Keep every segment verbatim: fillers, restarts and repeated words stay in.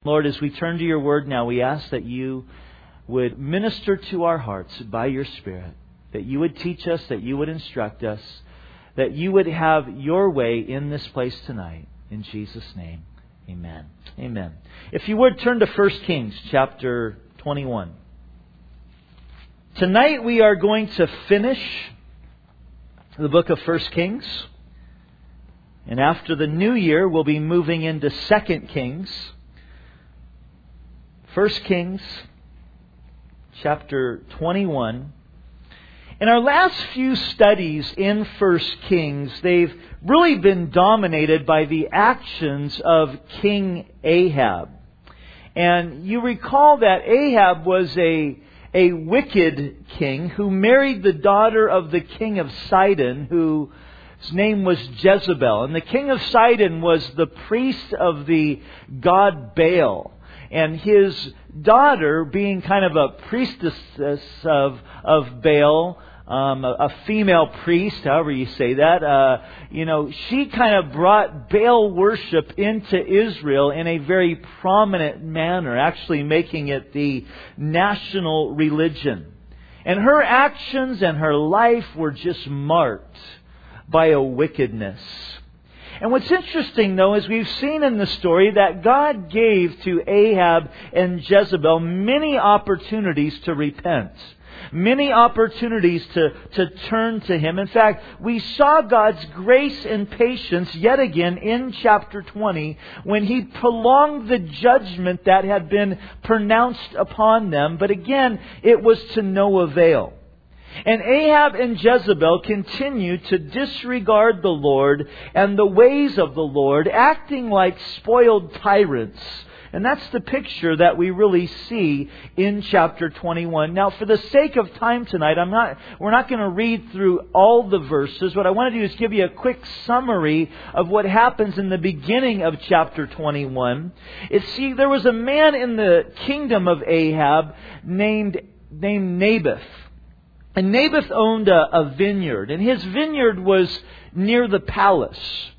Lord, as we turn to your word now, we ask that you would minister to our hearts by your Spirit, that you would teach us, that you would instruct us, that you would have your way in this place tonight. In Jesus' name, amen. Amen. If you would turn to First Kings chapter twenty-one. Tonight we are going to finish the book of First Kings. And after the new year, we'll be moving into Second Kings. First Kings chapter twenty-one. In our last few studies in First Kings, they've really been dominated by the actions of King Ahab. And you recall that Ahab was a, a wicked king who married the daughter of the king of Sidon, whose name was Jezebel. And the king of Sidon was the priest of the god Baal. And his daughter, being kind of a priestess of, of Baal, um, a, a female priest, however you say that, uh, you know, she kind of brought Baal worship into Israel in a very prominent manner, actually making it the national religion. And her actions and her life were just marked by a wickedness. And what's interesting, though, is we've seen in the story that God gave to Ahab and Jezebel many opportunities to repent. Many opportunities to, to turn to Him. In fact, we saw God's grace and patience yet again in chapter twenty when He prolonged the judgment that had been pronounced upon them. But again, it was to no avail. And Ahab and Jezebel continued to disregard the Lord and the ways of the Lord, acting like spoiled tyrants. And that's the picture that we really see in chapter twenty-one. Now, for the sake of time tonight, I'm not, we're not going to read through all the verses. What I want to do is give you a quick summary of what happens in the beginning of chapter twenty-one. It's, see, there was a man in the kingdom of Ahab named, named Naboth. And Naboth owned a, a vineyard, and his vineyard was near the palace.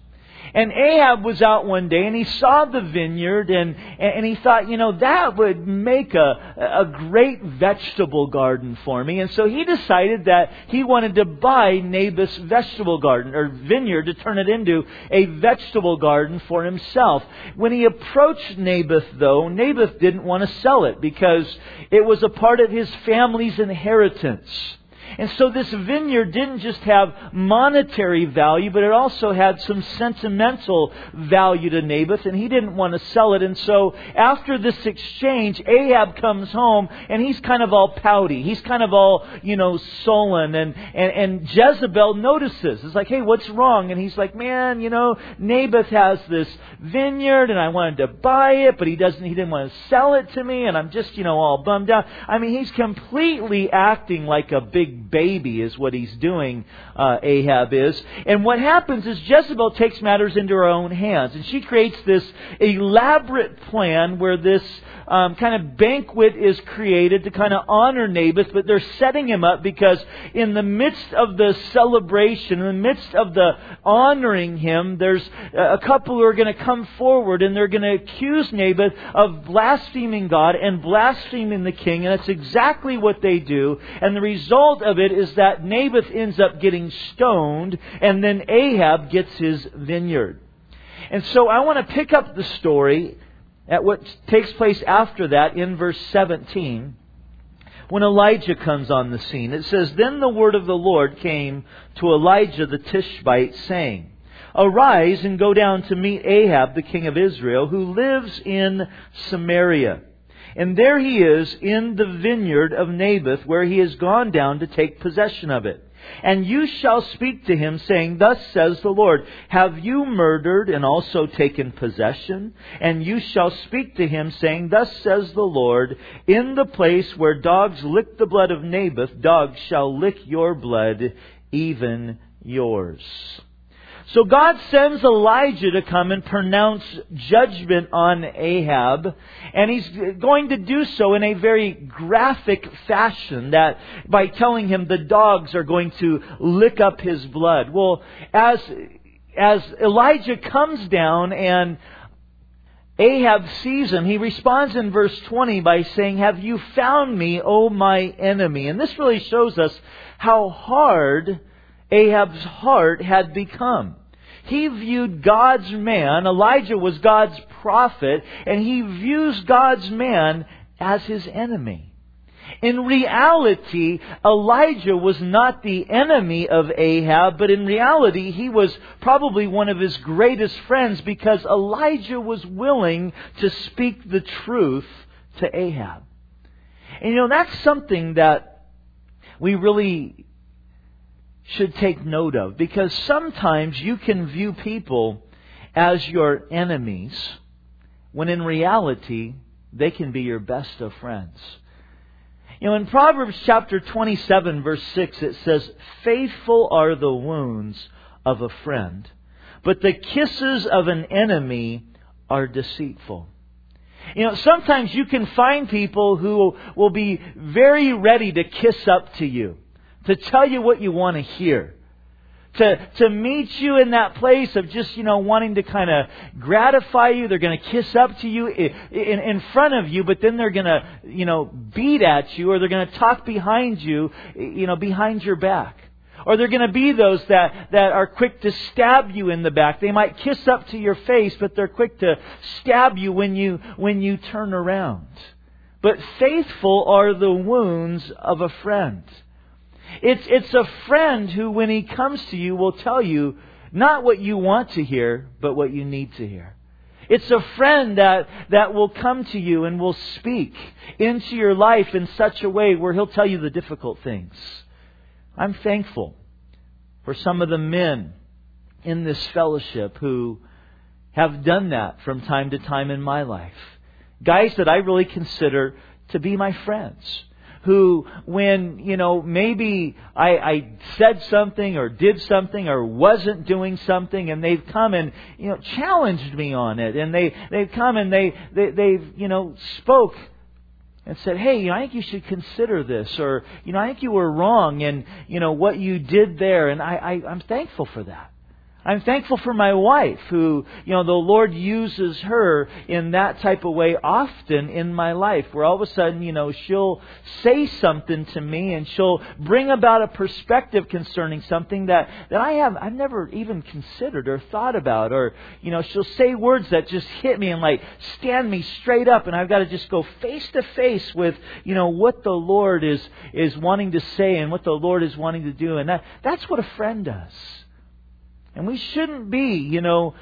And Ahab was out one day, and he saw the vineyard, and, and he thought, you know, that would make a, a great vegetable garden for me. And so he decided that he wanted to buy Naboth's vegetable garden, or vineyard, to turn it into a vegetable garden for himself. When he approached Naboth, though, Naboth didn't want to sell it because it was a part of his family's inheritance. And so this vineyard didn't just have monetary value, but it also had some sentimental value to Naboth, and he didn't want to sell it. And so after this exchange, Ahab comes home, and he's kind of all pouty. He's kind of all, you know, sullen. And, and, and Jezebel notices. It's like, hey, what's wrong? And he's like, man, you know, Naboth has this vineyard, and I wanted to buy it, but he doesn't. He didn't want to sell it to me, and I'm just, you know, all bummed out. I mean, he's completely acting like a big baby is what he's doing, uh, Ahab is. And what happens is Jezebel takes matters into her own hands. And she creates this elaborate plan where this um, kind of banquet is created to kind of honor Naboth. But they're setting him up because in the midst of the celebration, in the midst of the honoring him, there's a couple who are going to come forward and they're going to accuse Naboth of blaspheming God and blaspheming the king. And that's exactly what they do. And the result of it is that Naboth ends up getting stoned, and then Ahab gets his vineyard. And so I want to pick up the story at what takes place after that in verse seventeen, when Elijah comes on the scene. It says, "Then the word of the Lord came to Elijah the Tishbite, saying, Arise and go down to meet Ahab the king of Israel, who lives in Samaria. And there he is in the vineyard of Naboth, where he has gone down to take possession of it. And you shall speak to him, saying, Thus says the Lord, Have you murdered and also taken possession? And you shall speak to him, saying, Thus says the Lord, In the place where dogs lick the blood of Naboth, dogs shall lick your blood, even yours." So God sends Elijah to come and pronounce judgment on Ahab. And He's going to do so in a very graphic fashion, that by telling him the dogs are going to lick up his blood. Well, as, as Elijah comes down and Ahab sees him. He responds in verse twenty by saying, "Have you found me, O my enemy?" And this really shows us how hard Ahab's heart had become. He viewed God's man, Elijah was God's prophet, and he views God's man as his enemy. In reality, Elijah was not the enemy of Ahab, but in reality, he was probably one of his greatest friends because Elijah was willing to speak the truth to Ahab. And you know, that's something that we really should take note of, because sometimes you can view people as your enemies when in reality they can be your best of friends. You know, in Proverbs chapter twenty-seven verse six it says, "Faithful are the wounds of a friend, but the kisses of an enemy are deceitful." You know, sometimes you can find people who will be very ready to kiss up to you, to tell you what you want to hear, to to meet you in that place of just, you know, wanting to kind of gratify you. They're going to kiss up to you in, in, in front of you, but then they're going to, you know, beat at you, or they're going to talk behind you, you know, behind your back. Or they're going to be those that, that are quick to stab you in the back. They might kiss up to your face, but they're quick to stab you when you when you turn around. But faithful are the wounds of a friend. It's it's a friend who, when he comes to you, will tell you not what you want to hear, but what you need to hear. It's a friend that, that will come to you and will speak into your life in such a way where he'll tell you the difficult things. I'm thankful for some of the men in this fellowship who have done that from time to time in my life. Guys that I really consider to be my friends. Who, when, you know, maybe I, I said something or did something or wasn't doing something, and they've come and, you know, challenged me on it. And they, they've come and they, they, they've, you know, spoke and said, "Hey, you know, I think you should consider this," or, you know, "I think you were wrong in, you know, what you did there." And I, I, I'm thankful for that. I'm thankful for my wife who, you know, the Lord uses her in that type of way often in my life, where all of a sudden, you know, she'll say something to me and she'll bring about a perspective concerning something that, that I have, I've never even considered or thought about. Or, you know, she'll say words that just hit me and like stand me straight up, and I've got to just go face to face with, you know, what the Lord is, is wanting to say and what the Lord is wanting to do. And that, that's what a friend does. And we shouldn't be, you know,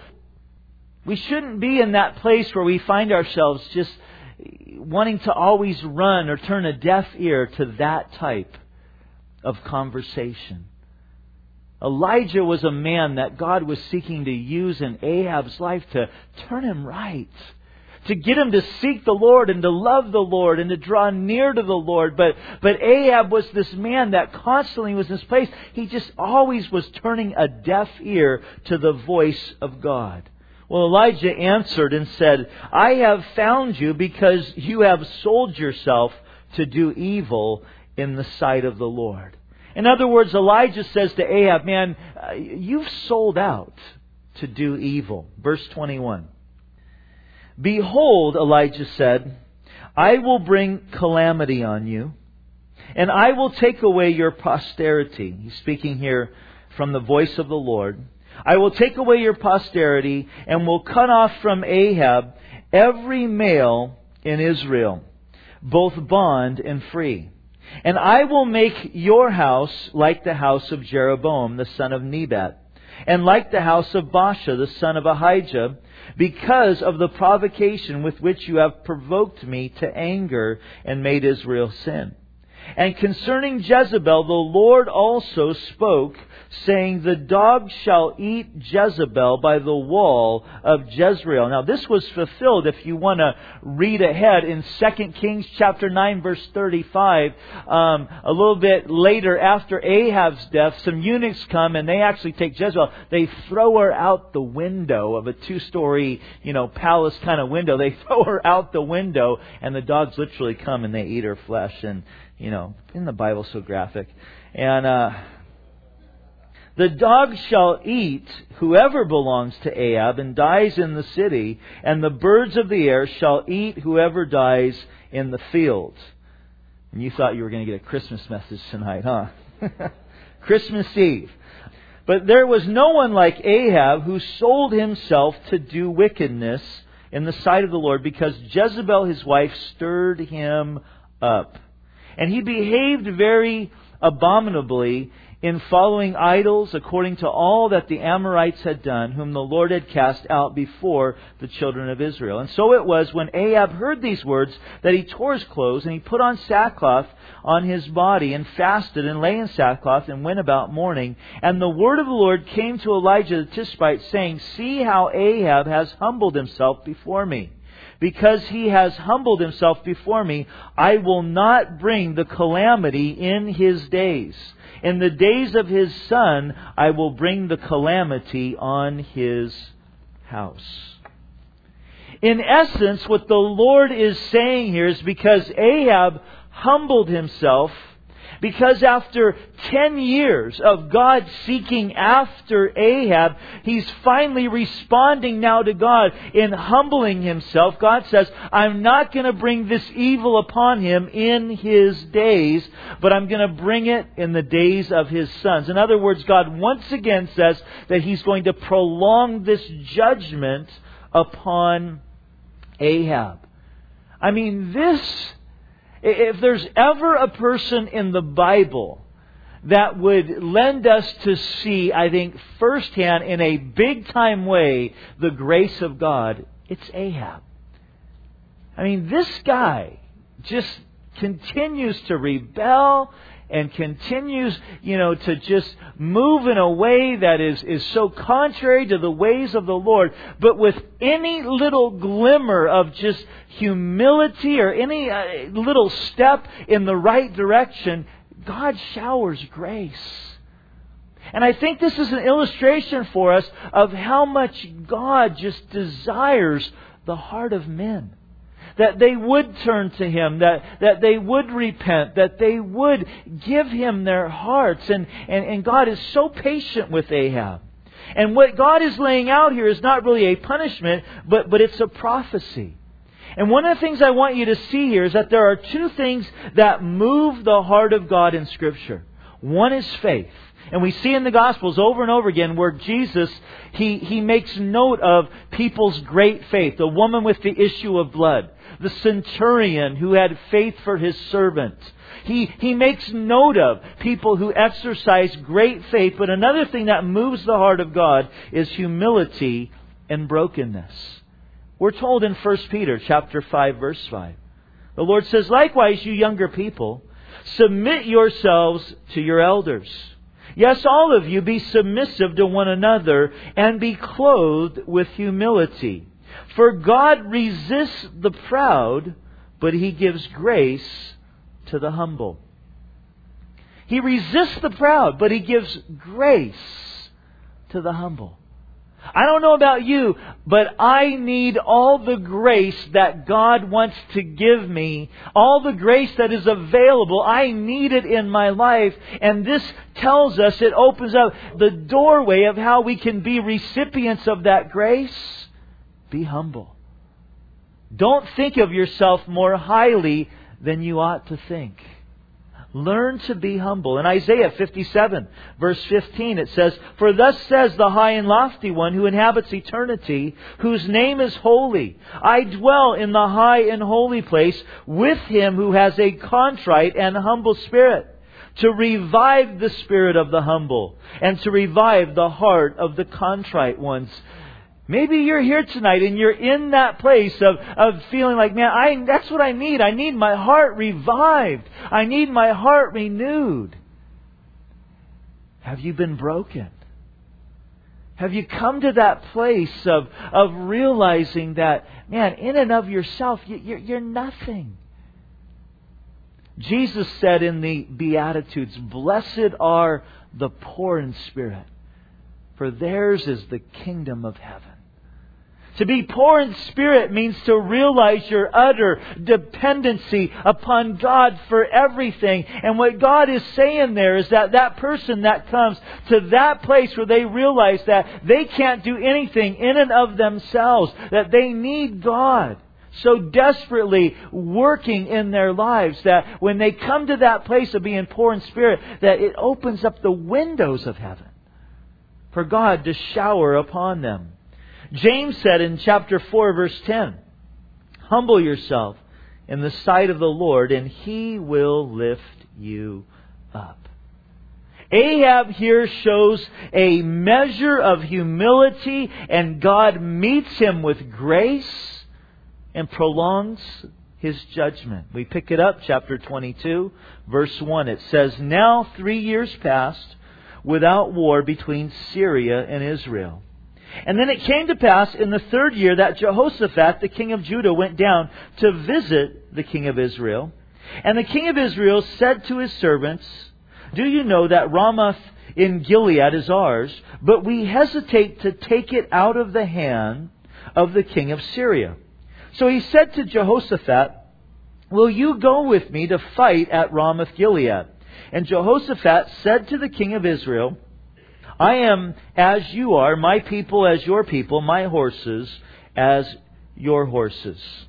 we shouldn't be in that place where we find ourselves just wanting to always run or turn a deaf ear to that type of conversation. Elijah was a man that God was seeking to use in Ahab's life to turn him right. To get him to seek the Lord and to love the Lord and to draw near to the Lord. But but Ahab was this man that constantly was in this place. He just always was turning a deaf ear to the voice of God. Well, Elijah answered and said, "I have found you because you have sold yourself to do evil in the sight of the Lord." In other words, Elijah says to Ahab, "Man, you've sold out to do evil." Verse twenty-one. "Behold," Elijah said, "I will bring calamity on you, and I will take away your posterity." He's speaking here from the voice of the Lord. "I will take away your posterity and will cut off from Ahab every male in Israel, both bond and free. And I will make your house like the house of Jeroboam, the son of Nebat, and like the house of Baasha, the son of Ahijah, because of the provocation with which you have provoked me to anger and made Israel sin. And concerning Jezebel, the Lord also spoke, saying, the dog shall eat Jezebel by the wall of Jezreel." Now this was fulfilled, if you want to read ahead, in Second Kings chapter nine verse thirty-five. Um, a little bit later, after Ahab's death, some eunuchs come and they actually take Jezebel. They throw her out the window of a two-story, you know, palace kind of window. They throw her out the window, and the dogs literally come and they eat her flesh. And you know, in the Bible, so graphic. And uh, The dog shall eat whoever belongs to Ahab and dies in the city, and the birds of the air shall eat whoever dies in the field. And you thought you were going to get a Christmas message tonight, huh? Christmas Eve. But there was no one like Ahab who sold himself to do wickedness in the sight of the Lord, because Jezebel his wife stirred him up. And he behaved very abominably in following idols according to all that the Amorites had done, whom the Lord had cast out before the children of Israel. And so it was when Ahab heard these words that he tore his clothes and he put on sackcloth on his body and fasted and lay in sackcloth and went about mourning. And the word of the Lord came to Elijah the Tishbite, saying, See how Ahab has humbled himself before me. Because he has humbled himself before me, I will not bring the calamity in his days. In the days of his son, I will bring the calamity on his house. In essence, what the Lord is saying here is because Ahab humbled himself, because after ten years of God seeking after Ahab, he's finally responding now to God in humbling himself. God says, I'm not going to bring this evil upon him in his days, but I'm going to bring it in the days of his sons. In other words, God once again says that He's going to prolong this judgment upon Ahab. I mean, this... If there's ever a person in the Bible that would lend us to see, I think, firsthand in a big-time way, the grace of God, it's Ahab. I mean, this guy just continues to rebel and continues, you know, to just move in a way that is, is so contrary to the ways of the Lord. But with any little glimmer of just humility or any uh, little step in the right direction, God showers grace. And I think this is an illustration for us of how much God just desires the heart of men. That they would turn to Him, that, that they would repent, that they would give Him their hearts. And, and, and God is so patient with Ahab. And what God is laying out here is not really a punishment, but, but it's a prophecy. And one of the things I want you to see here is that there are two things that move the heart of God in Scripture. One is faith. And we see in the Gospels over and over again where Jesus, He, he makes note of people's great faith. The woman with the issue of blood. The centurion who had faith for his servant. He, he makes note of people who exercise great faith. But another thing that moves the heart of God is humility and brokenness. We're told in First Peter chapter five, verse five. The Lord says, Likewise, you younger people, submit yourselves to your elders. Yes, all of you be submissive to one another and be clothed with humility. For God resists the proud, but He gives grace to the humble. He resists the proud, but He gives grace to the humble. I don't know about you, but I need all the grace that God wants to give me. All the grace that is available. I need it in my life. And this tells us, it opens up the doorway of how we can be recipients of that grace. Be humble. Don't think of yourself more highly than you ought to think. Learn to be humble. In Isaiah fifty-seven, verse fifteen, it says, For thus says the high and lofty one who inhabits eternity, whose name is holy. I dwell in the high and holy place with Him who has a contrite and humble spirit, to revive the spirit of the humble and to revive the heart of the contrite ones. Maybe you're here tonight and you're in that place of, of feeling like, man, I that's what I need. I need my heart revived. I need my heart renewed. Have you been broken? Have you come to that place of, of realizing that, man, in and of yourself, you, you're, you're nothing? Jesus said in the Beatitudes, Blessed are the poor in spirit, for theirs is the kingdom of heaven. To be poor in spirit means to realize your utter dependency upon God for everything. And what God is saying there is that that person that comes to that place where they realize that they can't do anything in and of themselves, that they need God so desperately working in their lives, that when they come to that place of being poor in spirit, that it opens up the windows of heaven for God to shower upon them. James said in chapter four, verse ten, "Humble yourself in the sight of the Lord, and He will lift you up." Ahab here shows a measure of humility, and God meets him with grace and prolongs His judgment. We pick it up, chapter twenty-two, verse one. It says, "Now three years passed without war between Syria and Israel. And then it came to pass in the third year that Jehoshaphat, the king of Judah, went down to visit the king of Israel. And the king of Israel said to his servants, 'Do you know that Ramoth in Gilead is ours, but we hesitate to take it out of the hand of the king of Syria?' So he said to Jehoshaphat, 'Will you go with me to fight at Ramoth Gilead?' And Jehoshaphat said to the king of Israel, 'I am as you are, my people as your people, my horses as your horses.'"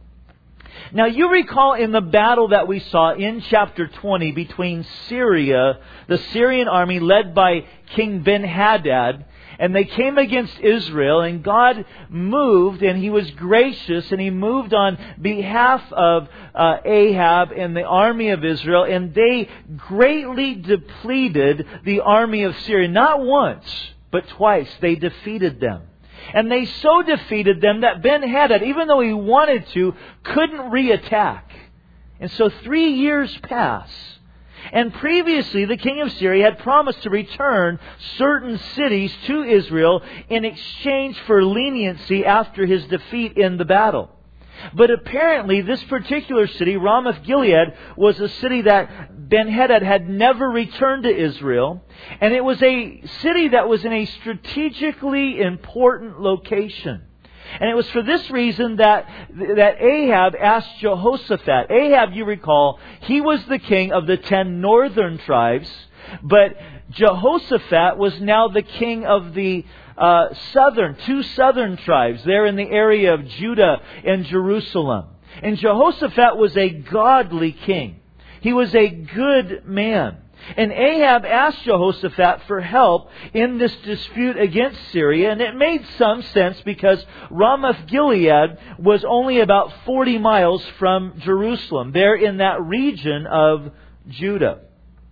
Now you recall in the battle that we saw in chapter twenty between Syria, the Syrian army led by King Ben-Hadad, and they came against Israel, and God moved, and He was gracious, and He moved on behalf of uh, Ahab and the army of Israel, and they greatly depleted the army of Syria. Not once, but twice they defeated them. And they so defeated them that Ben-Hadad, even though he wanted to, couldn't reattack. And so three years pass. And previously, the king of Syria had promised to return certain cities to Israel in exchange for leniency after his defeat in the battle. But apparently, this particular city, Ramoth Gilead, was a city that Ben-Hadad had never returned to Israel. And it was a city that was in a strategically important location. And it was for this reason that, that Ahab asked Jehoshaphat. Ahab, you recall, he was the king of the ten northern tribes. But Jehoshaphat was now the king of the uh, southern, two southern tribes. There in the area of Judah and Jerusalem. And Jehoshaphat was a godly king. He was a good man. And Ahab asked Jehoshaphat for help in this dispute against Syria. And it made some sense because Ramoth Gilead was only about forty miles from Jerusalem, there in that region of Judah.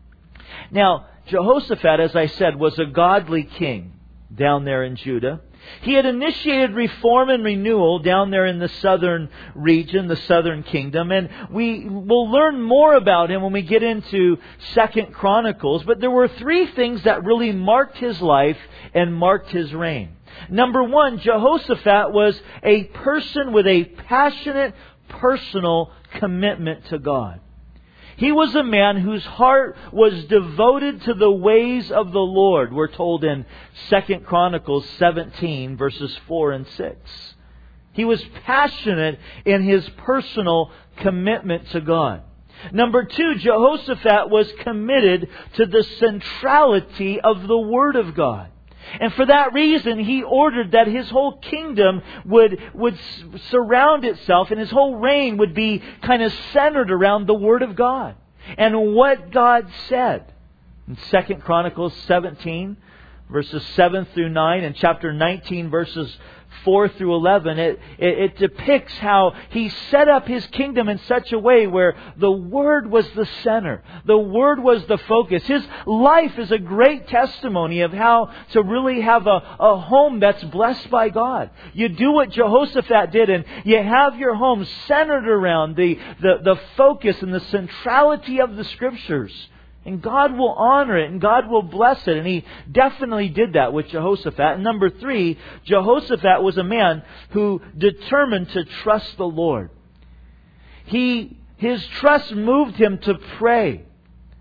Now, Jehoshaphat, as I said, was a godly king down there in Judah. He had initiated reform and renewal down there in the southern region, the southern kingdom. And we will learn more about him when we get into Second Chronicles. But there were three things that really marked his life and marked his reign. Number one, Jehoshaphat was a person with a passionate, personal commitment to God. He was a man whose heart was devoted to the ways of the Lord. We're told in Second Chronicles seventeen, verses four and six. He was passionate in his personal commitment to God. Number two, Jehoshaphat was committed to the centrality of the Word of God. And for that reason, he ordered that his whole kingdom would, would surround itself, and his whole reign would be kind of centered around the Word of God and what God said. In Second Chronicles seventeen, verses seven through nine, and chapter nineteen, verses four through eleven, it, it, it depicts how he set up his kingdom in such a way where the Word was the center. The Word was the focus. His life is a great testimony of how to really have a, a home that's blessed by God. You do what Jehoshaphat did, and you have your home centered around the, the, the focus and the centrality of the Scriptures. And God will honor it, and God will bless it. And He definitely did that with Jehoshaphat. And number three, Jehoshaphat was a man who determined to trust the Lord. He, his trust moved him to pray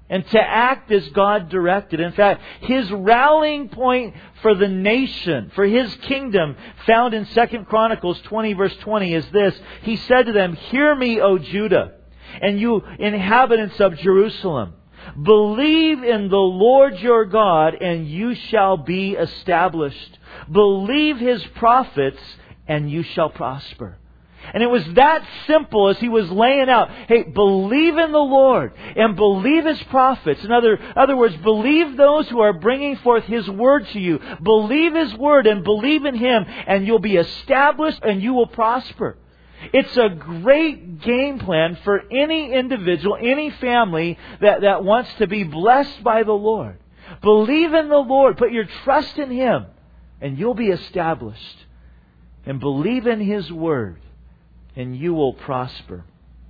and to act as God directed. In fact, his rallying point for the nation, for his kingdom, found in Second Chronicles twenty verse twenty is this. He said to them, "Hear me, O Judah, and you inhabitants of Jerusalem. Believe in the Lord your God, and you shall be established. Believe His prophets, and you shall prosper." And it was that simple as he was laying out. Hey, believe in the Lord and believe His prophets. In other, other words, believe those who are bringing forth His Word to you. Believe His Word and believe in Him, and you'll be established and you will prosper. It's a great game plan for any individual, any family that, that wants to be blessed by the Lord. Believe in the Lord. Put your trust in Him, and you'll be established. And believe in His Word, and you will prosper.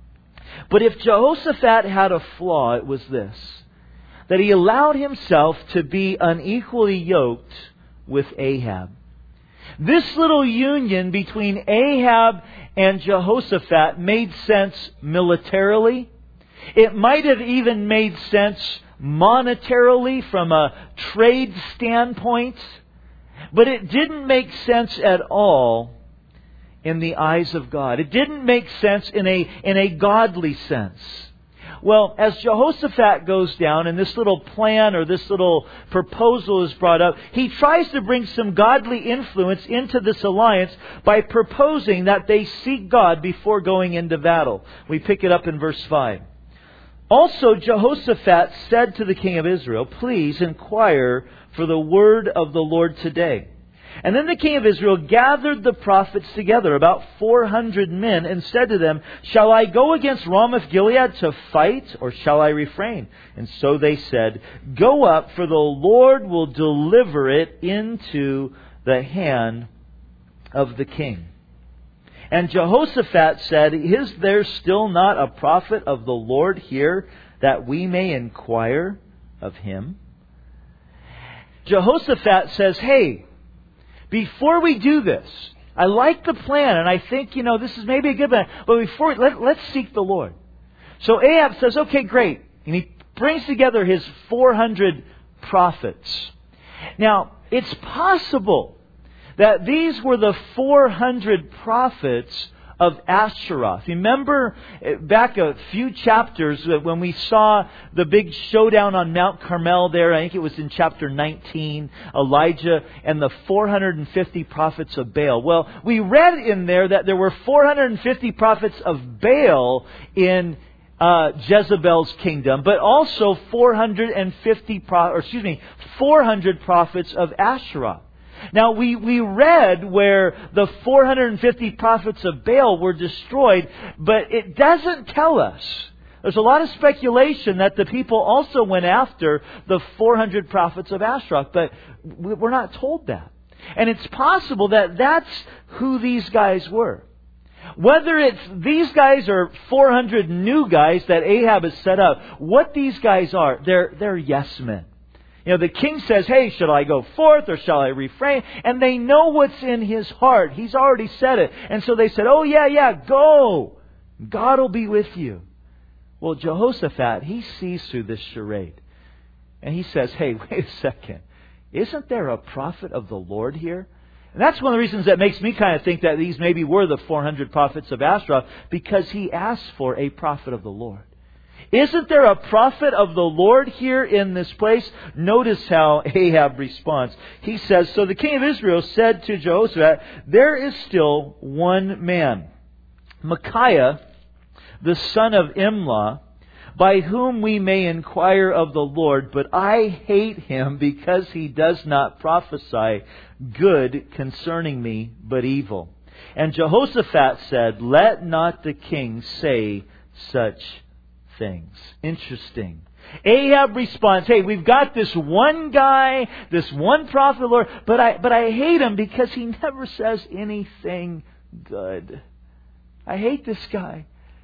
But if Jehoshaphat had a flaw, it was this: that he allowed himself to be unequally yoked with Ahab. This little union between Ahab and Jehoshaphat made sense militarily. It might have even made sense monetarily from a trade standpoint. But it didn't make sense at all in the eyes of God. It didn't make sense in a, in a godly sense. Well, as Jehoshaphat goes down and this little plan or this little proposal is brought up, he tries to bring some godly influence into this alliance by proposing that they seek God before going into battle. We pick it up in verse five. "Also Jehoshaphat said to the king of Israel, 'Please inquire for the word of the Lord today.' And then the king of Israel gathered the prophets together, about four hundred men, and said to them, 'Shall I go against Ramoth Gilead to fight, or shall I refrain?' And so they said, 'Go up, for the Lord will deliver it into the hand of the king.' And Jehoshaphat said, 'Is there still not a prophet of the Lord here, that we may inquire of him?' Jehoshaphat says, 'Hey, before we do this, I like the plan, and I think, you know, this is maybe a good plan, but before, let, let's seek the Lord.' So Ahab says, 'Okay, great.' And he brings together his four hundred prophets. Now, it's possible that these were the four hundred prophets of Asheroth. Remember back a few chapters when we saw the big showdown on Mount Carmel there, I think it was in chapter nineteen, Elijah and the four hundred fifty prophets of Baal. Well, we read in there that there were four hundred fifty prophets of Baal in uh, Jezebel's kingdom, but also four hundred fifty, pro- or excuse me, four hundred prophets of Asheroth. Now, we, we read where the four hundred fifty prophets of Baal were destroyed, but it doesn't tell us. There's a lot of speculation that the people also went after the four hundred prophets of Asheroth, but we're not told that. And it's possible that that's who these guys were. Whether it's these guys or four hundred new guys that Ahab has set up, what these guys are, they're, they're yes men. You know, the king says, "Hey, shall I go forth or shall I refrain?" And they know what's in his heart. He's already said it. And so they said, "Oh, yeah, yeah, go. God will be with you." Well, Jehoshaphat, he sees through this charade. And he says, "Hey, wait a second. Isn't there a prophet of the Lord here?" And that's one of the reasons that makes me kind of think that these maybe were the four hundred prophets of Asheroth, because he asked for a prophet of the Lord. Isn't there a prophet of the Lord here in this place? Notice how Ahab responds. He says, "So the king of Israel said to Jehoshaphat, 'There is still one man, Micaiah, the son of Imlah, by whom we may inquire of the Lord, but I hate him because he does not prophesy good concerning me, but evil.' And Jehoshaphat said, 'Let not the king say such things.'" Interesting. Ahab responds, "Hey, we've got this one guy, this one prophet of the Lord, but I, but I hate him because he never says anything good. I hate this guy.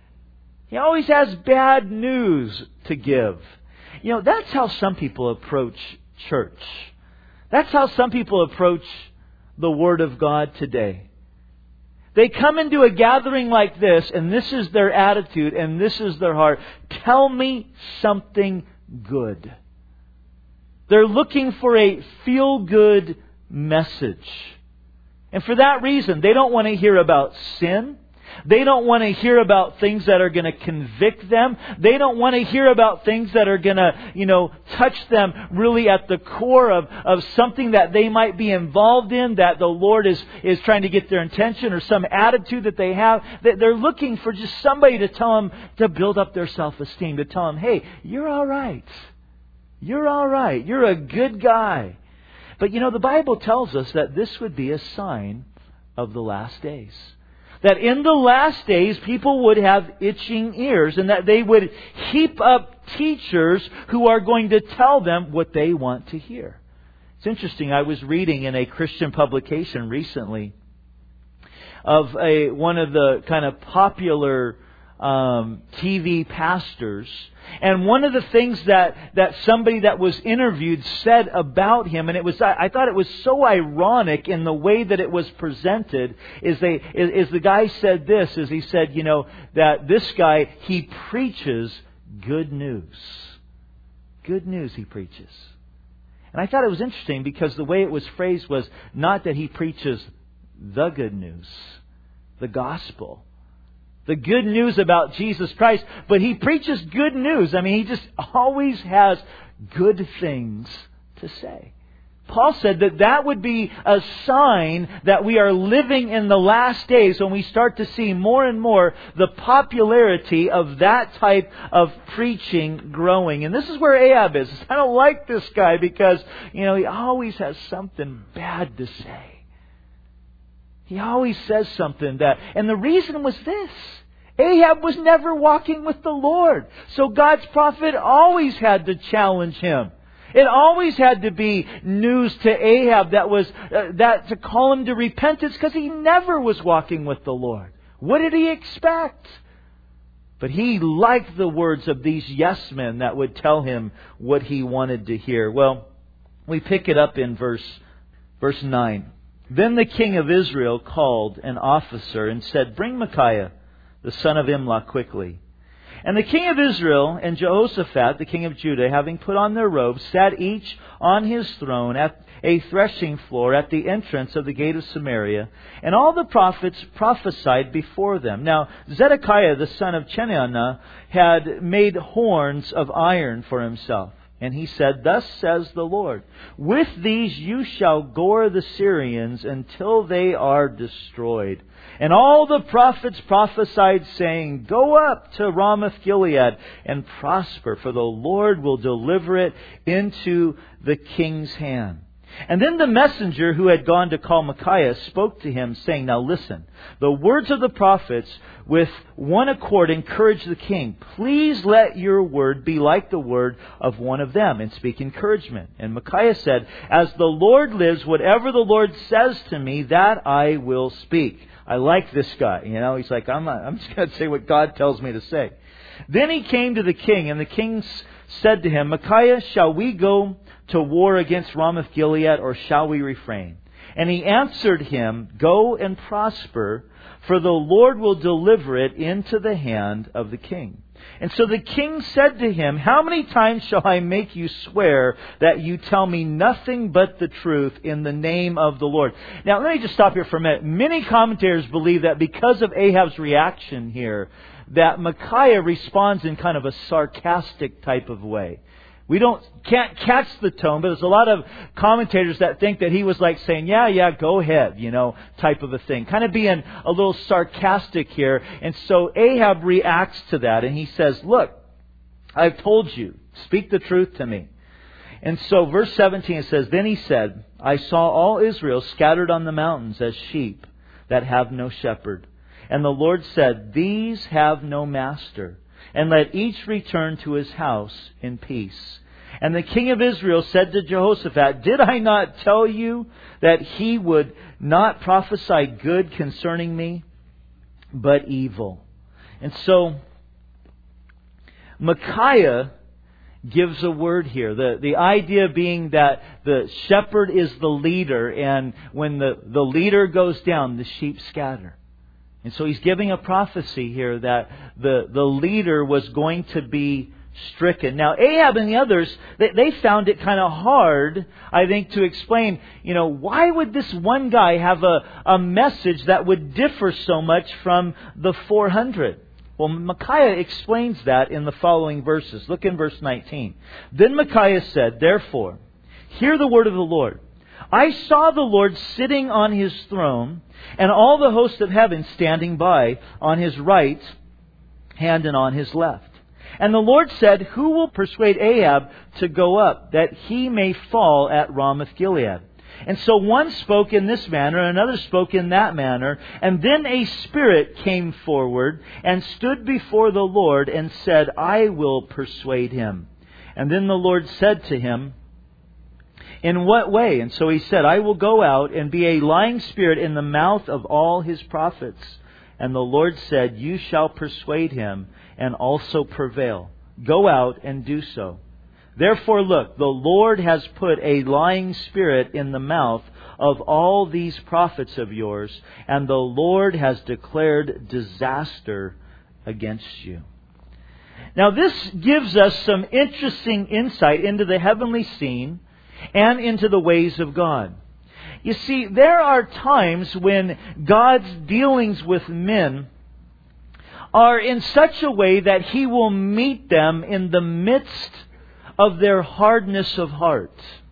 He always has bad news to give." You know, that's how some people approach church. That's how some people approach the Word of God today. They come into a gathering like this, and this is their attitude, and this is their heart. Tell me something good. They're looking for a feel-good message. And for that reason, they don't want to hear about sin. They don't want to hear about things that are going to convict them. They don't want to hear about things that are going to, you know, touch them really at the core of, of something that they might be involved in, that the Lord is, is trying to get their attention, or some attitude that they have. They're looking for just somebody to tell them, to build up their self-esteem, to tell them, hey, you're all right. You're all right. You're a good guy. But you know, the Bible tells us that this would be a sign of the last days. That in the last days, people would have itching ears, and that they would heap up teachers who are going to tell them what they want to hear. It's interesting. I was reading in a Christian publication recently of a one of the kind of popular um, T V pastors. And one of the things that, that somebody that was interviewed said about him, and it was I thought it was so ironic in the way that it was presented, is they is, is the guy said this, is he said, you know, that this guy, he preaches good news. Good news he preaches. And I thought it was interesting because the way it was phrased was not that he preaches the good news, the gospel, the good news about Jesus Christ, but he preaches good news. I mean, he just always has good things to say. Paul said that that would be a sign that we are living in the last days, when we start to see more and more the popularity of that type of preaching growing. And this is where Ahab is. I don't like this guy because, you know, he always has something bad to say. He always says something that... And the reason was this. Ahab was never walking with the Lord. So God's prophet always had to challenge him. It always had to be news to Ahab that was uh, that to call him to repentance, because he never was walking with the Lord. What did he expect? But he liked the words of these yes men that would tell him what he wanted to hear. Well, we pick it up in verse verse nine. Then the king of Israel called an officer and said, "Bring Micaiah, the son of Imlah, quickly." And the king of Israel and Jehoshaphat, the king of Judah, having put on their robes, sat each on his throne at a threshing floor at the entrance of the gate of Samaria. And all the prophets prophesied before them. Now Zedekiah, the son of Chenaanah, had made horns of iron for himself. And he said, "Thus says the Lord, with these you shall gore the Syrians until they are destroyed." And all the prophets prophesied, saying, "Go up to Ramoth Gilead and prosper, for the Lord will deliver it into the king's hand." And then the messenger who had gone to call Micaiah spoke to him, saying, "Now listen, the words of the prophets with one accord encourage the king. Please let your word be like the word of one of them, and speak encouragement." And Micaiah said, "As the Lord lives, whatever the Lord says to me, that I will speak." I like this guy. You know, he's like, I'm not, I'm just going to say what God tells me to say. Then he came to the king, and the king said to him, "Micaiah, shall we go to war against Ramoth Gilead, or shall we refrain?" And he answered him, "Go and prosper, for the Lord will deliver it into the hand of the king." And so the king said to him, "How many times shall I make you swear that you tell me nothing but the truth in the name of the Lord?" Now, let me just stop here for a minute. Many commentators believe that because of Ahab's reaction here, that Micaiah responds in kind of a sarcastic type of way. We don't can't catch the tone, but there's a lot of commentators that think that he was like saying, yeah, yeah, go ahead, you know, type of a thing. Kind of being a little sarcastic here. And so Ahab reacts to that, and he says, "Look, I've told you, speak the truth to me." And so verse seventeen says, "Then he said, I saw all Israel scattered on the mountains as sheep that have no shepherd. And the Lord said, these have no master. And let each return to his house in peace. And the king of Israel said to Jehoshaphat, did I not tell you that he would not prophesy good concerning me, but evil?" And so Micaiah gives a word here. The, the idea being that the shepherd is the leader, and when the, the leader goes down, the sheep scatter. And so he's giving a prophecy here that the, the leader was going to be stricken. Now, Ahab and the others, they, they found it kind of hard, I think, to explain, you know, why would this one guy have a, a message that would differ so much from the four hundred? Well, Micaiah explains that in the following verses. Look in verse nineteen. Then Micaiah said, "Therefore, hear the word of the Lord. I saw the Lord sitting on His throne, and all the hosts of heaven standing by, on His right hand and on His left. And the Lord said, Who will persuade Ahab to go up, that he may fall at Ramoth-Gilead? And so one spoke in this manner, another spoke in that manner. And then a spirit came forward and stood before the Lord and said, I will persuade him. And then the Lord said to him, In what way? And so he said, I will go out and be a lying spirit in the mouth of all his prophets. And the Lord said, You shall persuade him and also prevail. Go out and do so. Therefore, look, the Lord has put a lying spirit in the mouth of all these prophets of yours, and the Lord has declared disaster against you." Now, this gives us some interesting insight into the heavenly scene and into the ways of God. You see, there are times when God's dealings with men are in such a way that He will meet them in the midst of their hardness of heart.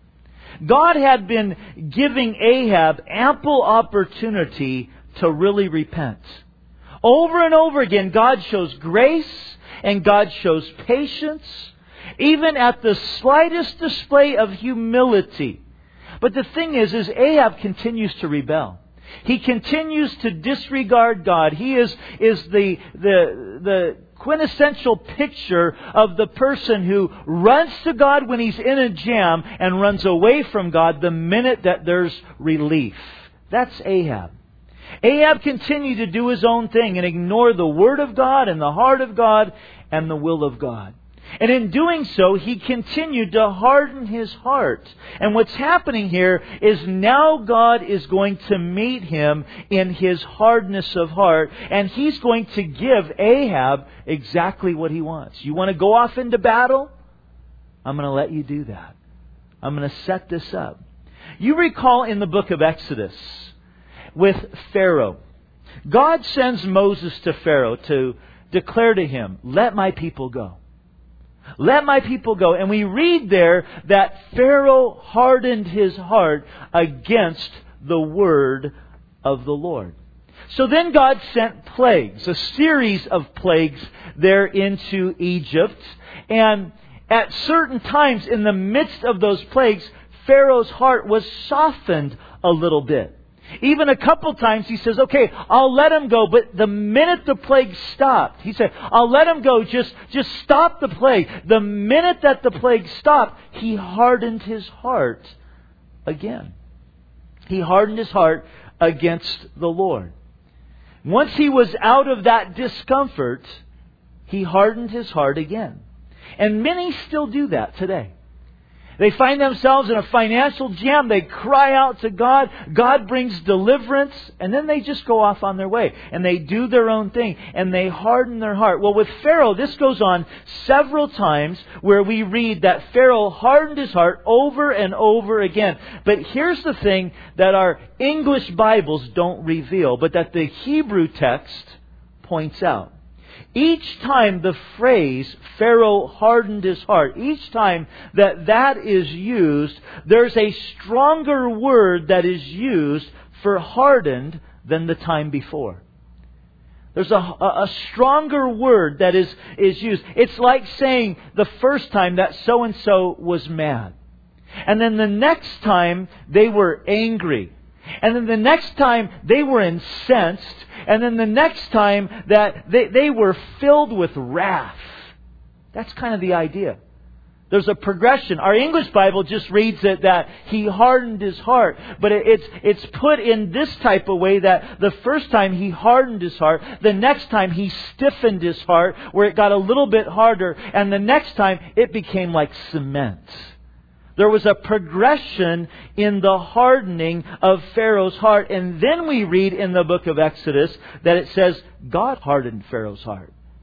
God had been giving Ahab ample opportunity to really repent. Over and over again, God shows grace and God shows patience, even at the slightest display of humility. But the thing is, is Ahab continues to rebel. He continues to disregard God. He is, is the, the, the quintessential picture of the person who runs to God when he's in a jam and runs away from God the minute that there's relief. That's Ahab. Ahab continued to do his own thing and ignore the Word of God and the heart of God and the will of God. And in doing so, he continued to harden his heart. And what's happening here is now God is going to meet him in his hardness of heart. And He's going to give Ahab exactly what he wants. You want to go off into battle? I'm going to let you do that. I'm going to set this up. You recall in the book of Exodus with Pharaoh. God sends Moses to Pharaoh to declare to him, let my people go. Let my people go. And we read there that Pharaoh hardened his heart against the word of the Lord. So then God sent plagues, a series of plagues there into Egypt. And at certain times in the midst of those plagues, Pharaoh's heart was softened a little bit. Even a couple times he says, okay, I'll let him go. But the minute the plague stopped, he said, I'll let him go. Just, just stop the plague. The minute that the plague stopped, he hardened his heart again. He hardened his heart against the Lord. Once he was out of that discomfort, he hardened his heart again. And many still do that today. They find themselves in a financial jam. They cry out to God. God brings deliverance. And then they just go off on their way. And they do their own thing. And they harden their heart. Well, with Pharaoh, this goes on several times where we read that Pharaoh hardened his heart over and over again. But here's the thing that our English Bibles don't reveal, but that the Hebrew text points out. Each time the phrase, Pharaoh hardened his heart, each time that that is used, there's a stronger word that is used for hardened than the time before. There's a, a, a stronger word that is, is used. It's like saying the first time that so-and-so was mad. And then the next time they were angry. And then the next time they were incensed. And then the next time that they, they were filled with wrath. That's kind of the idea. There's a progression. Our English Bible just reads it that he hardened his heart. But it, it's, it's put in this type of way that the first time he hardened his heart, the next time he stiffened his heart where it got a little bit harder. And the next time it became like cement. There was a progression in the hardening of Pharaoh's heart. And then we read in the book of Exodus that it says God hardened Pharaoh's heart.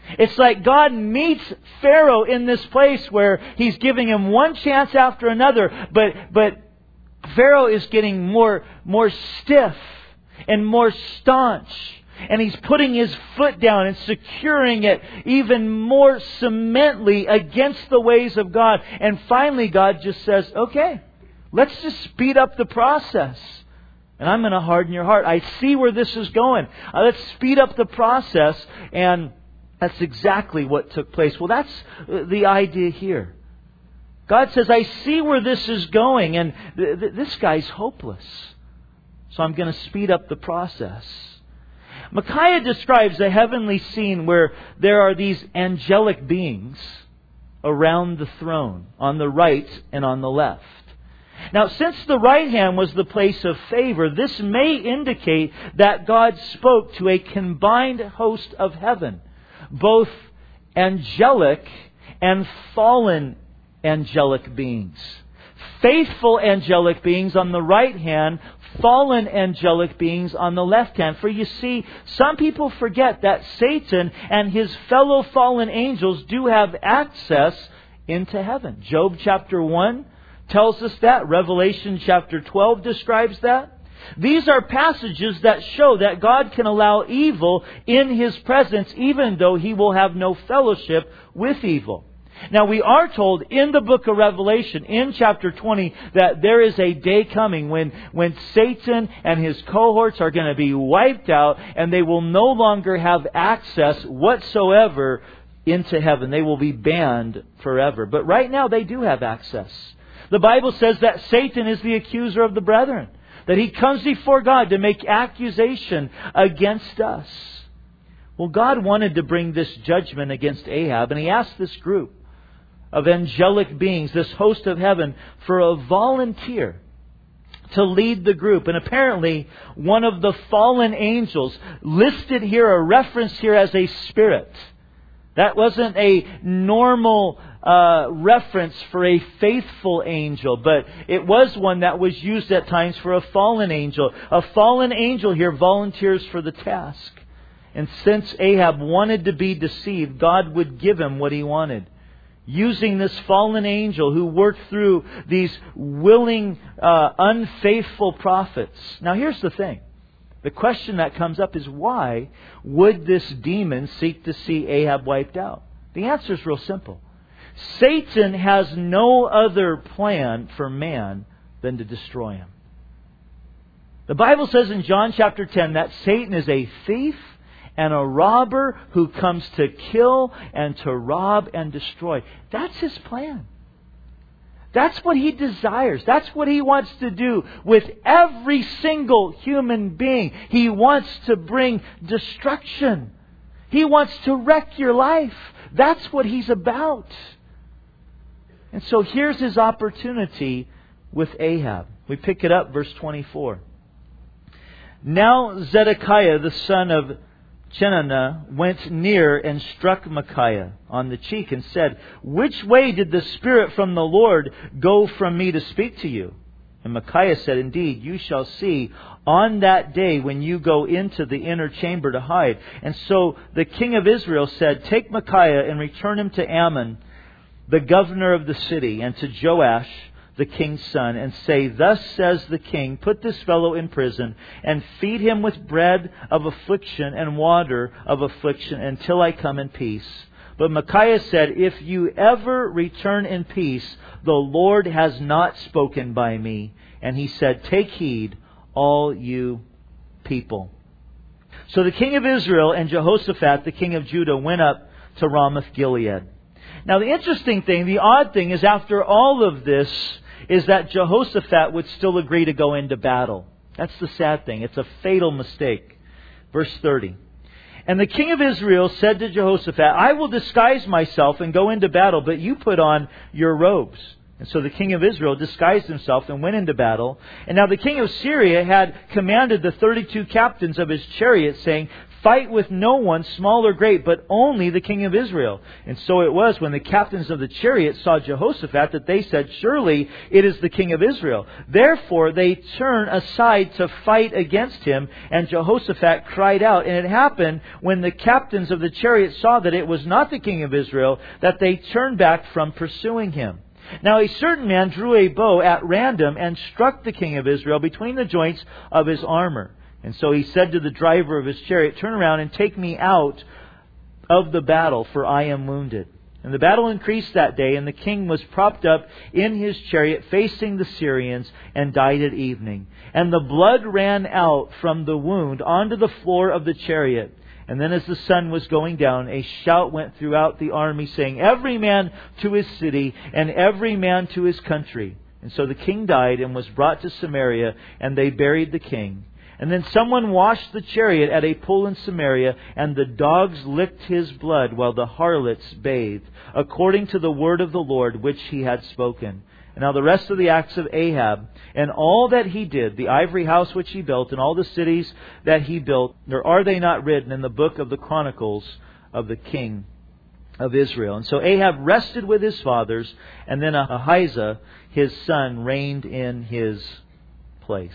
It's like God meets Pharaoh in this place where He's giving him one chance after another, but but Pharaoh is getting more more stiff and more staunch. And he's putting his foot down and securing it even more cemently against the ways of God. And finally God just says, okay, let's just speed up the process. And I'm going to harden your heart. I see where this is going. Uh, let's speed up the process. And that's exactly what took place. Well, that's the idea here. God says, I see where this is going, and th- th- this guy's hopeless. So I'm going to speed up the process. Micaiah describes a heavenly scene where there are these angelic beings around the throne, on the right and on the left. Now, since the right hand was the place of favor, this may indicate that God spoke to a combined host of heaven, both angelic and fallen angelic beings. Faithful angelic beings on the right hand, fallen angelic beings on the left hand. For you see, some people forget that Satan and his fellow fallen angels do have access into heaven. Job chapter one tells us that. Revelation chapter twelve describes that. These are passages that show that God can allow evil in His presence even though He will have no fellowship with evil. Now we are told in the book of Revelation, in chapter twenty, that there is a day coming when, when Satan and his cohorts are going to be wiped out and they will no longer have access whatsoever into heaven. They will be banned forever. But right now they do have access. The Bible says that Satan is the accuser of the brethren. That he comes before God to make accusation against us. Well, God wanted to bring this judgment against Ahab, and He asked this group of angelic beings, this host of heaven, for a volunteer to lead the group. And apparently, one of the fallen angels listed here, a reference here as a spirit. That wasn't a normal uh, reference for a faithful angel, but it was one that was used at times for a fallen angel. A fallen angel here volunteers for the task. And since Ahab wanted to be deceived, God would give him what he wanted. Using this fallen angel who worked through these willing, uh, unfaithful prophets. Now here's the thing. The question that comes up is, why would this demon seek to see Ahab wiped out? The answer is real simple. Satan has no other plan for man than to destroy him. The Bible says in John chapter ten that Satan is a thief and a robber who comes to kill and to rob and destroy. That's his plan. That's what he desires. That's what he wants to do with every single human being. He wants to bring destruction. He wants to wreck your life. That's what he's about. And so here's his opportunity with Ahab. We pick it up, verse twenty-four. Now Zedekiah, the son of Chenaanah, went near and struck Micaiah on the cheek and said, "Which way did the Spirit from the Lord go from me to speak to you?" And Micaiah said, "Indeed, you shall see on that day when you go into the inner chamber to hide." And so the king of Israel said, "Take Micaiah and return him to Ammon, the governor of the city, and to Joash, the king's son, and say, 'Thus says the king, put this fellow in prison and feed him with bread of affliction and water of affliction until I come in peace.' But Micaiah said, 'If you ever return in peace, the Lord has not spoken by me.' And he said, 'Take heed, all you people.' So the king of Israel and Jehoshaphat, the king of Judah, went up to Ramoth Gilead. Now the interesting thing, the odd thing is, after all of this, is that Jehoshaphat would still agree to go into battle. That's the sad thing. It's a fatal mistake. Verse thirty. And the king of Israel said to Jehoshaphat, "I will disguise myself and go into battle, but you put on your robes." And so the king of Israel disguised himself and went into battle. And now the king of Syria had commanded the thirty-two captains of his chariot, saying, fight with no one, small or great, but only the king of Israel. And so it was when the captains of the chariots saw Jehoshaphat that they said, surely it is the king of Israel. Therefore they turned aside to fight against him, and Jehoshaphat cried out. And it happened when the captains of the chariots saw that it was not the king of Israel, that they turned back from pursuing him. Now a certain man drew a bow at random and struck the king of Israel between the joints of his armor. And so he said to the driver of his chariot, turn around and take me out of the battle, for I am wounded. And the battle increased that day, and the king was propped up in his chariot facing the Syrians, and died at evening. And the blood ran out from the wound onto the floor of the chariot. And then as the sun was going down, a shout went throughout the army, saying, every man to his city, and every man to his country. And so the king died and was brought to Samaria, and they buried the king. And then someone washed the chariot at a pool in Samaria, and the dogs licked his blood while the harlots bathed, according to the word of the Lord which he had spoken. And now the rest of the acts of Ahab, and all that he did, the ivory house which he built, and all the cities that he built, nor are they not written in the book of the Chronicles of the king of Israel. And so Ahab rested with his fathers, and then Ahijah, his son, reigned in his place.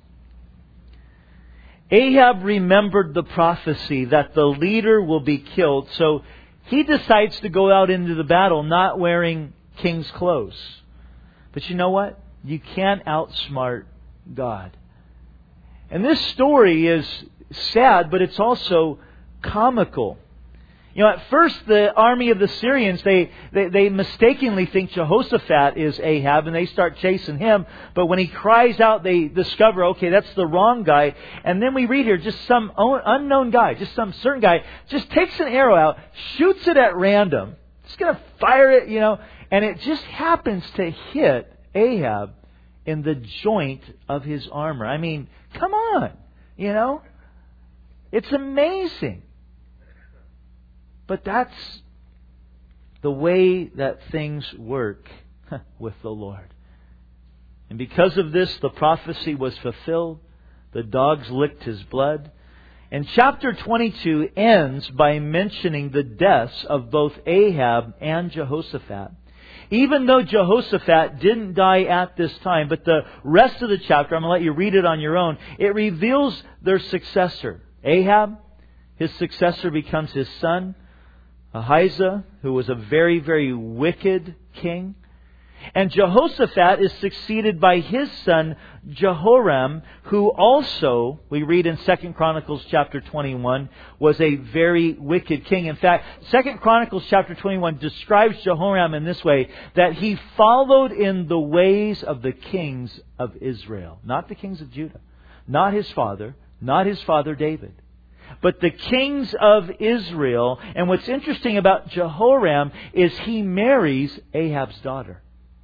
Ahab remembered the prophecy that the leader will be killed, so he decides to go out into the battle not wearing king's clothes. But you know what? You can't outsmart God. And this story is sad, but it's also comical. You know, at first the army of the Syrians, they, they, they mistakenly think Jehoshaphat is Ahab, and they start chasing him. But when he cries out, they discover, okay, that's the wrong guy. And then we read here, just some unknown guy, just some certain guy, just takes an arrow out, shoots it at random. Just going to fire it, you know, and it just happens to hit Ahab in the joint of his armor. I mean, come on, you know. It's amazing. But that's the way that things work with the Lord. And because of this, the prophecy was fulfilled. The dogs licked his blood. And chapter twenty-two ends by mentioning the deaths of both Ahab and Jehoshaphat. Even though Jehoshaphat didn't die at this time, but the rest of the chapter, I'm going to let you read it on your own, it reveals their successor. Ahab, his successor becomes his son, Ahijah, who was a very, very wicked king. And Jehoshaphat is succeeded by his son Jehoram, who also, we read in Second Chronicles chapter twenty-one, was a very wicked king. In fact, Second Chronicles chapter twenty-one describes Jehoram in this way, that he followed in the ways of the kings of Israel. Not the kings of Judah. Not his father. Not his father David. But the kings of Israel. And what's interesting about Jehoram is he marries Ahab's daughter.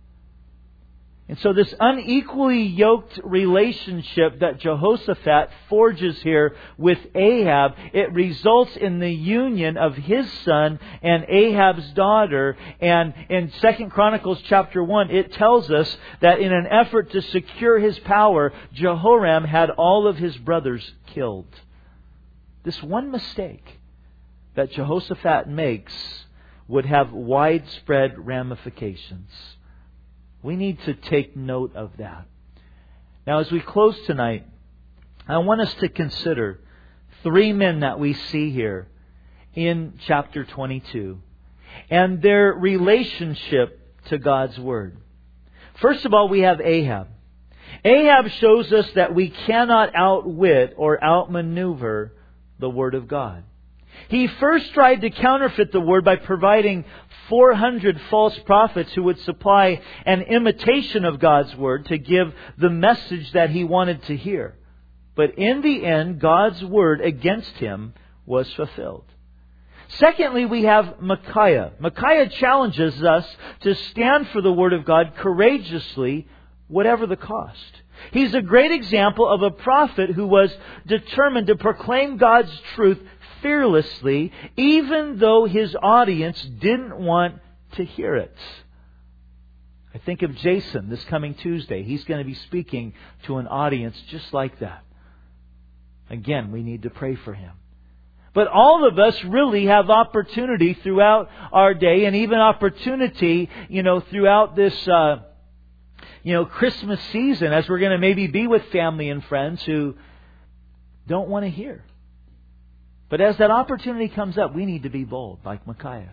And so this unequally yoked relationship that Jehoshaphat forges here with Ahab, it results in the union of his son and Ahab's daughter. And in Second Chronicles chapter one, it tells us that in an effort to secure his power, Jehoram had all of his brothers killed. This one mistake that Jehoshaphat makes would have widespread ramifications. We need to take note of that. Now, as we close tonight, I want us to consider three men that we see here in chapter twenty-two and their relationship to God's Word. First of all, we have Ahab. Ahab shows us that we cannot outwit or outmaneuver the Word of God. He first tried to counterfeit the Word by providing four hundred false prophets who would supply an imitation of God's Word to give the message that he wanted to hear. But in the end, God's Word against him was fulfilled. Secondly, we have Micaiah. Micaiah challenges us to stand for the Word of God courageously, whatever the cost. He's a great example of a prophet who was determined to proclaim God's truth fearlessly, even though his audience didn't want to hear it. I think of Jason this coming Tuesday. He's going to be speaking to an audience just like that. Again, we need to pray for him. But all of us really have opportunity throughout our day, and even opportunity, you know, throughout this, uh, you know, Christmas season, as we're going to maybe be with family and friends who don't want to hear. But as that opportunity comes up, we need to be bold, like Micaiah.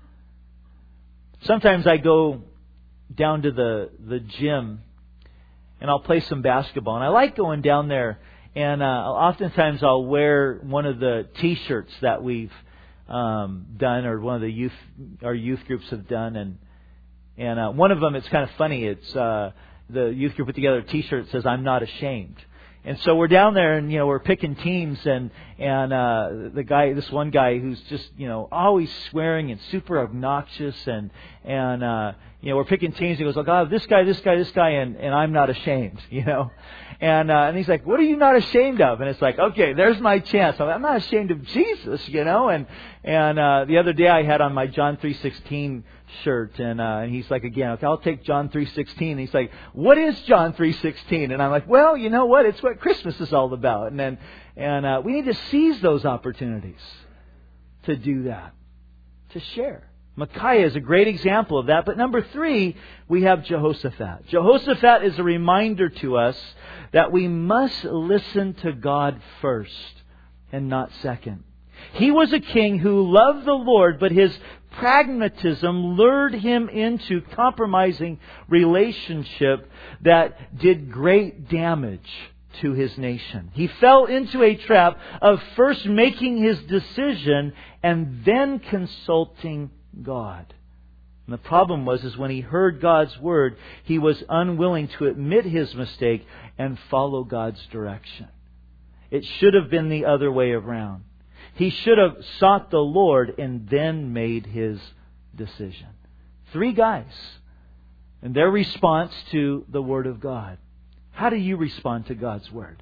Sometimes I go down to the, the gym and I'll play some basketball. And I like going down there, and uh, oftentimes I'll wear one of the T-shirts that we've um, done, or one of the youth our youth groups have done. And and uh, one of them, it's kind of funny. It's uh, the youth group put together a T-shirt that says, "I'm not ashamed." And so we're down there, and you know, we're picking teams, and and uh, the guy, this one guy who's just, you know, always swearing and super obnoxious, and and uh, you know, we're picking teams. He goes, "Oh God, this guy, this guy, this guy," and and I'm not ashamed, you know. And uh, and he's like, "What are you not ashamed of?" And it's like, okay, there's my chance. I'm not ashamed of Jesus, you know. And and uh, the other day I had on my John three sixteen shirt, and uh, and he's like, again, okay, I'll take John three sixteen. And he's like, "What is John three sixteen?" And I'm like, "Well, you know what? It's what Christmas is all about." And then and uh, we need to seize those opportunities to do that, to share. Micaiah is a great example of that. But number three, we have Jehoshaphat. Jehoshaphat is a reminder to us that we must listen to God first and not second. He was a king who loved the Lord, but his pragmatism lured him into compromising relationship that did great damage to his nation. He fell into a trap of first making his decision and then consulting God. And the problem was is when he heard God's word, he was unwilling to admit his mistake and follow God's direction. It should have been the other way around. He should have sought the Lord and then made his decision. Three guys and their response to the Word of God. How do you respond to God's Word?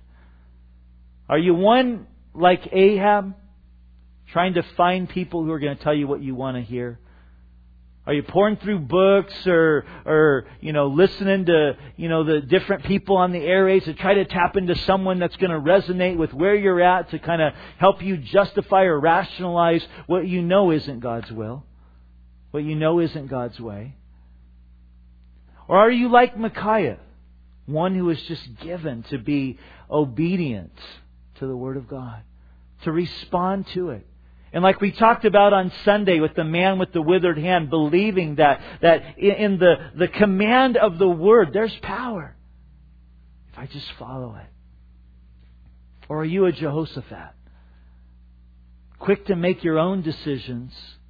Are you one like Ahab, trying to find people who are going to tell you what you want to hear? Are you pouring through books or, or, you know, listening to, you know, the different people on the airwaves to try to tap into someone that's going to resonate with where you're at to kind of help you justify or rationalize what you know isn't God's will, what you know isn't God's way? Or are you like Micaiah, one who is just given to be obedient to the Word of God, to respond to it? And like we talked about on Sunday with the man with the withered hand, believing that, that in the, the command of the Word, there's power. If I just follow it. Or are you a Jehoshaphat? Quick to make your own decisions.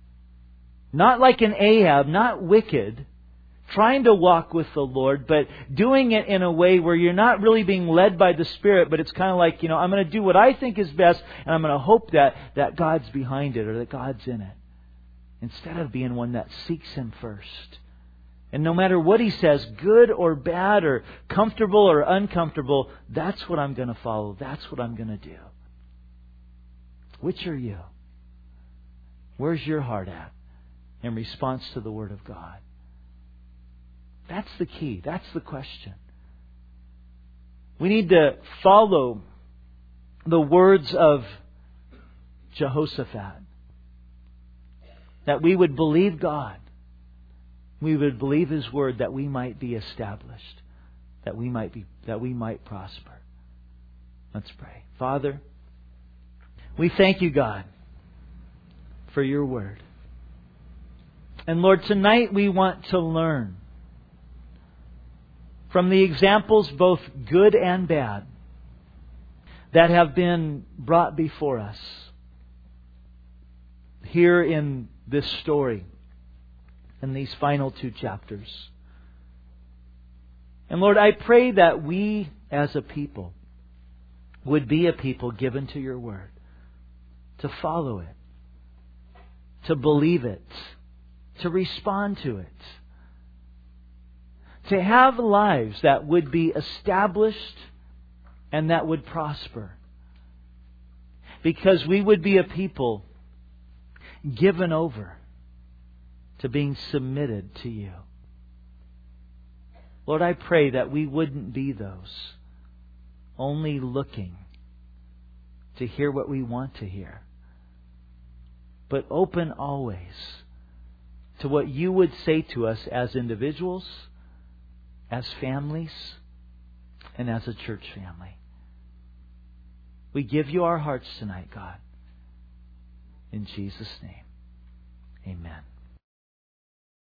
Not like an Ahab, not wicked. Trying to walk with the Lord, but doing it in a way where you're not really being led by the Spirit, but it's kind of like, you know, I'm going to do what I think is best, and I'm going to hope that, that God's behind it or that God's in it. Instead of being one that seeks Him first. And no matter what He says, good or bad or comfortable or uncomfortable, that's what I'm going to follow. That's what I'm going to do. Which are you? Where's your heart at in response to the Word of God? That's the key. That's the question. We need to follow the words of Jehoshaphat. That we would believe God. We would believe His Word that we might be established. That we might be, that we might prosper. Let's pray. Father, we thank You, God, for Your Word. And Lord, tonight we want to learn from the examples, both good and bad, that have been brought before us here in this story, in these final two chapters. And Lord, I pray that we as a people would be a people given to Your Word, to follow it, to believe it, to respond to it. To have lives that would be established and that would prosper. Because we would be a people given over to being submitted to You. Lord, I pray that we wouldn't be those only looking to hear what we want to hear. but open always to what You would say to us as individuals, as families, and as a church family. We give You our hearts tonight, God. In Jesus' name, amen.